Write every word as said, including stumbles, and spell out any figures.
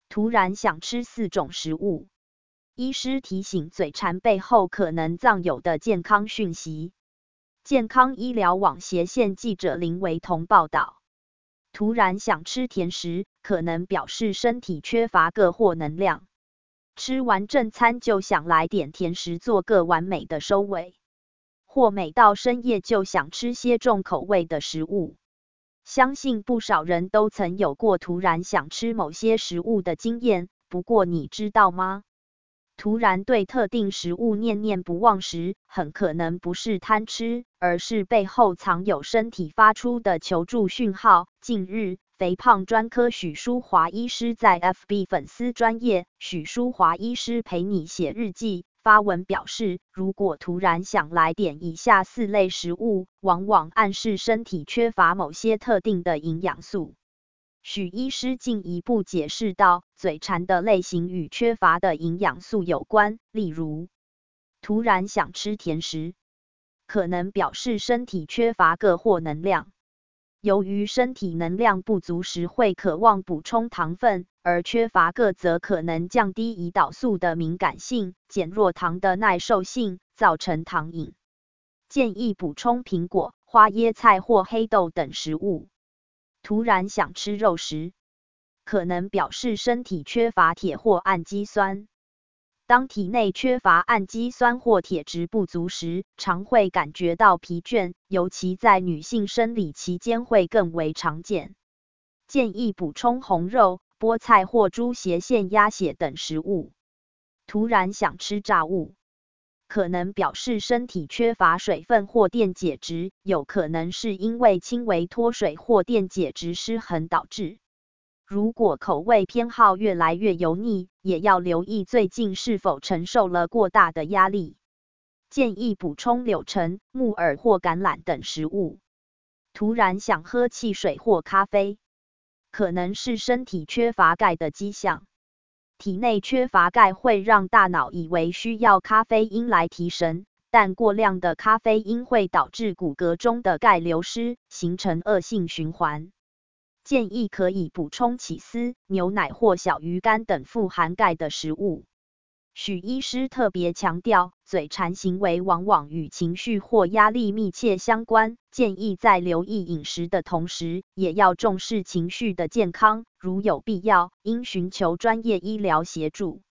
突然想吃四种食物。医师提醒嘴馋背后可能藏有的健康讯息。健康医疗网斜线记者林维彤报道，突然想吃甜食，可能表示身体缺乏铬或能量。吃完正餐就想来点甜食做个完美的收尾，或每到深夜就想吃些重口味的食物。相信不少人都曾有过突然想吃某些食物的经验，不过你知道吗？突然对特定食物念念不忘时，很可能不是贪吃，而是背后藏有身体发出的求助讯号。近日，肥胖专科许淑华医师在 F B 粉丝专页许淑华医师陪你写日记发文表示，如果突然想来点以下四类食物，往往暗示身体缺乏某些特定的营养素。许医师进一步解释道，嘴馋的类型与缺乏的营养素有关，例如，突然想吃甜食，可能表示身体缺乏铬或能量。由于身体能量不足时会渴望补充糖分，而缺乏铬则可能降低胰岛素的敏感性，减弱糖的耐受性，造成糖瘾。建议补充苹果、花椰菜或黑豆等食物。突然想吃肉时，可能表示身体缺乏铁或氨基酸。当体内缺乏氨基酸或铁质不足时，常会感觉到疲倦，尤其在女性生理期间会更为常见。建议补充红肉、菠菜或猪斜线鸭血等食物。突然想吃炸物，可能表示身体缺乏水分或电解质，有可能是因为轻微脱水或电解质失衡导致。如果口味偏好越来越油腻，也要留意最近是否承受了过大的压力。建议补充柳橙、木耳或橄榄等食物。突然想喝汽水或咖啡，可能是身体缺乏钙的迹象。体内缺乏钙会让大脑以为需要咖啡因来提神，但过量的咖啡因会导致骨骼中的钙流失，形成恶性循环。建议可以补充起司、牛奶或小鱼干等富含钙的食物。许医师特别强调，嘴馋行为往往与情绪或压力密切相关，建议在留意饮食的同时，也要重视情绪的健康，如有必要，应寻求专业医疗协助。